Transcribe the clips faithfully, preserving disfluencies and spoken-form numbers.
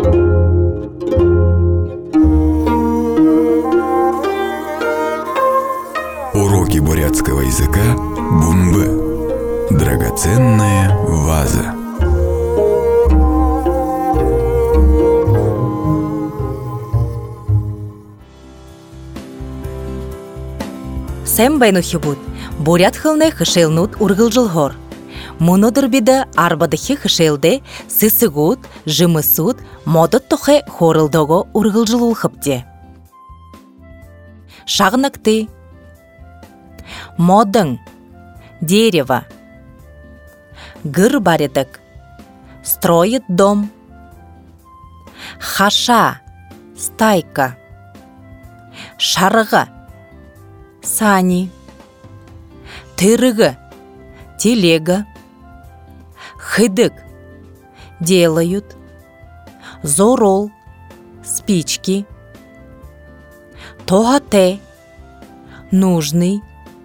Уроки бурятского языка Бумбы. Драгоценная ваза. Сәм байнухи-буд. Бурят хылны хышелнут ургылжылгор. Мунодыр бида арбадыхи хышелде сысыгут, жымысут, модот тохе хорылдого ургылжылул хыпте. Шагнакты. Модың. Дерево. Гыр баредык. Строит дом. Хаша. Стайка. Шарыга. Сани. Тырыгы. Телега. Хыдык. Делают. Зорол. Спички. Тогате. Нужный.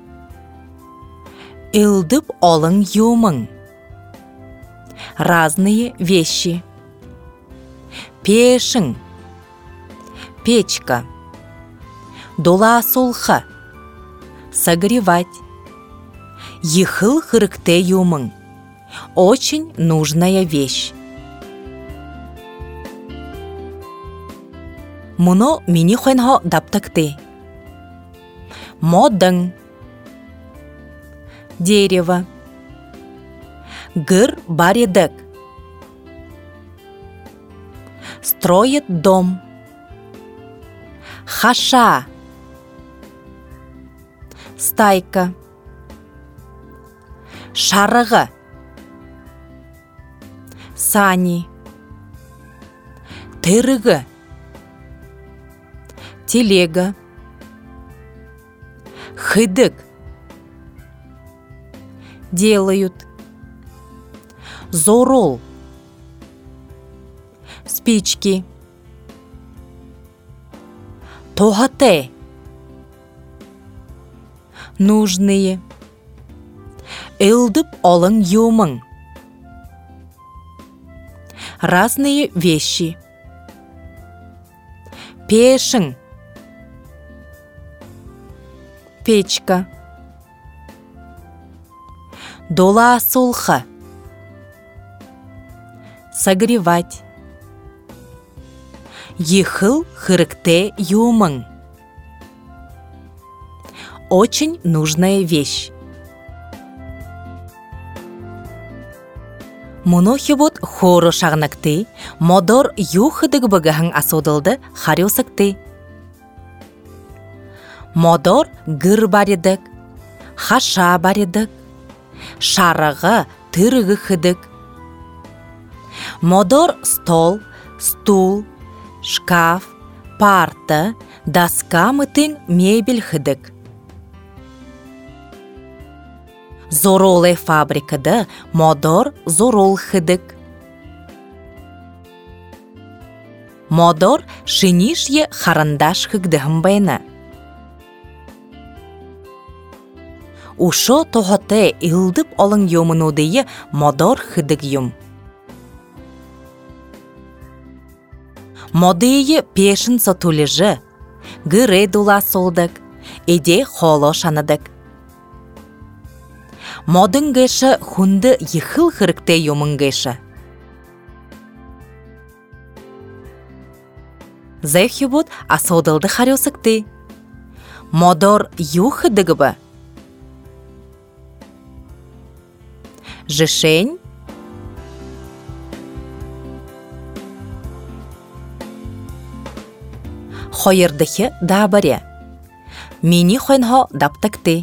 Илдып олың юмың. Разные вещи. Пешің. Печка. Доласолха. Согревать. Ехыл хырыкте юмың. Очень нужная вещь. Муно мини хойнхо даптакты. Модың. Дерево. Гыр баредык. Строит дом. Хаша. Стайка. Шарыга. Сани. Тырыгы. Телега. Хыдык. Делают. Зорол. Спички. Тогате. Нужные. Илдып олың юмың. Разные вещи. Пешің. Печка. Доласолха. Согревать. Ехыл хырыкте юмың. Очень нужная вещь. Мунохибут хоро шагнакты, модор юхыдык быгаһың асодылды харюсыкты. Модор гыр баредык, хаша баредык, шарыгы тырыгы хыдык. Модор стол, стул, шкаф, парта, доска мытың мебель хыдык. Зороле фабрикада модор зорол хыдык. Модор шинишье харандаш хыгдыхым байна. Ушо тоготе илдып олың юмынудыйы модор хыдык юм. Модыйы пешін сотулежы, гыре дула солдык, иде холо шанадык. Модың гышы хунды ехыл хырыкте юмың гышы. Зэхюбут асодылды харюсыкты. Модор юхыдыгы бы. Жышень. Хойырдыхы да баре. Мини хойнхо даптакты.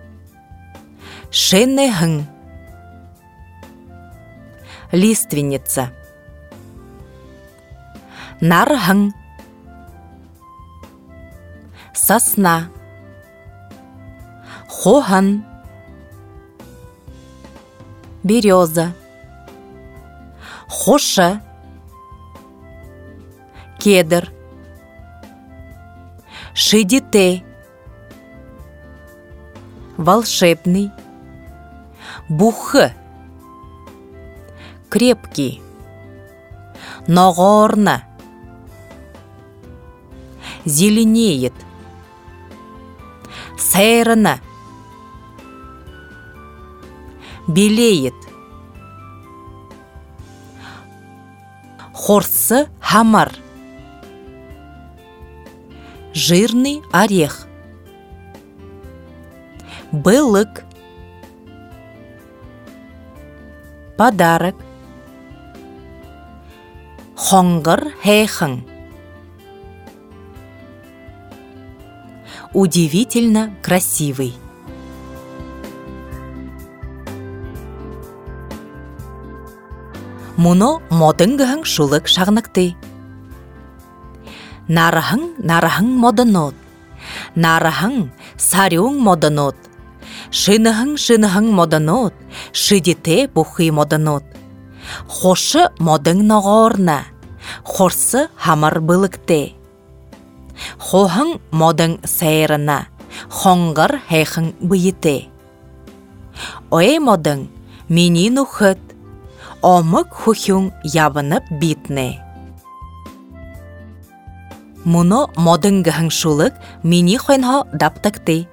Шеннехың. Лиственница. Нархың. Сосна. Хохан. Береза. Хоша. Кедр. Шидите. Волшебный. Бухы. Крепкий. ногоорна, зеленеет, сайрына, белеет, хорсы хамар, жирный орех, былык, подарок, хонгыр хэйхың, удивительно красивый. Муно модынгыһың шулык шагныкты. Нарыһың нарыһың модынот, нарыһың сарюң модынот, шыныһың шыныһың модынот, шидите бухи модынот. Хошы модың ногоорна, хорсы хамар былыкте. Хоһың модың сайрына, хоңгыр хэйхың быйыте. Ой модың мини нухыт, омык хухюң ябынып битне. Муно модынгыһың шулык мини хойнһо даптыкты.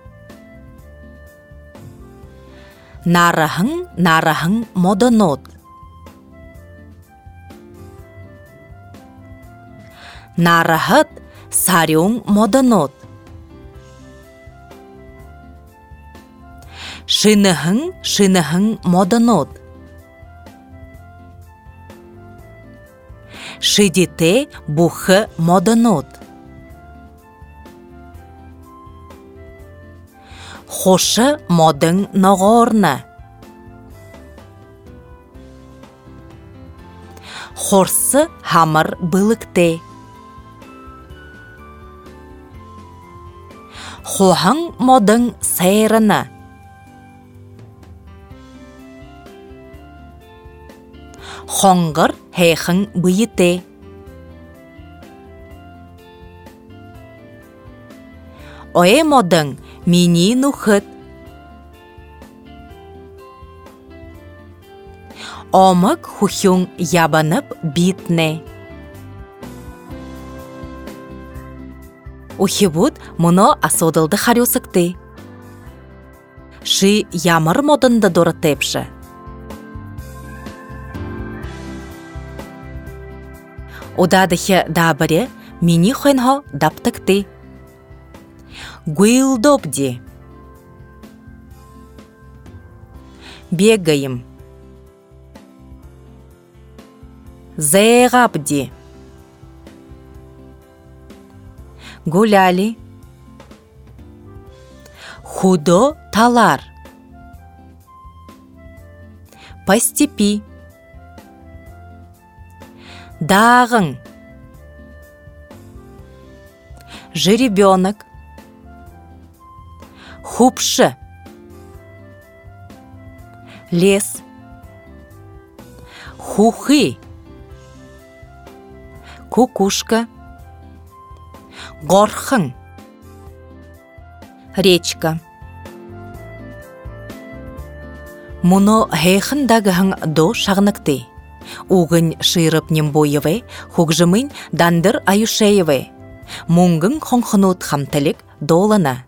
Нарыһың нарыһың модынот. Нарыһыт сарюң модынот. Шыныһың шыныһың модынот. Шидите бухы модынот. Хошы модың ногоорна. Хорсы хамыр былыкте. Хоһың модың сайрына. Хоңгыр хэйхың быйыте. Ой модың мини нухыт. Омык хухюң ябынып битне. Ухибут муно асодылды харюсыкты. Ши ямыр модынды дорытепші. Удадыхе дабыре мини хойнхо даптыкты. Гуилдобди. Бегаем. Зэйгабди. Гуляли. Худо талар. По степи. Дағың. Жеребенок. Хупшы. Лес. Хухы. Кукушка. Горхың. Речка. Муно хэйхын дагыһың до шагныкты. Угын шыйрып нембоеве, хугжымын дандыр аюшееве. Муңгын хонхынут хамтылык долана.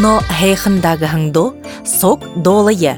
Оно хейхындағы хыңду сок долые.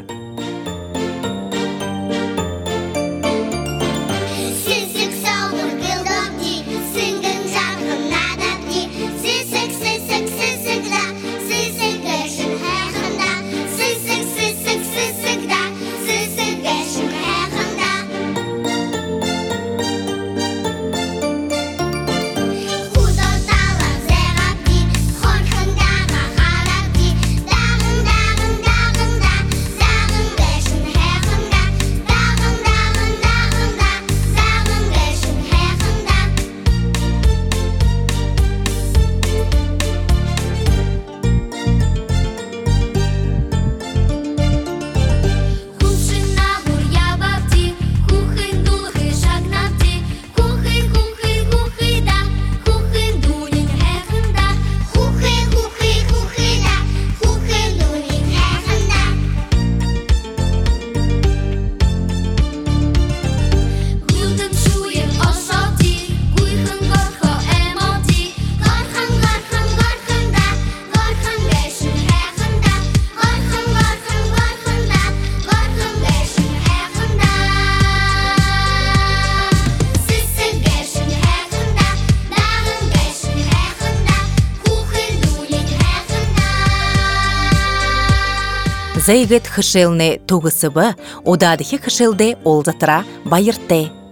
Зайгет хышылны туғысыбы, одадығы хышылды олзатыра байыртты.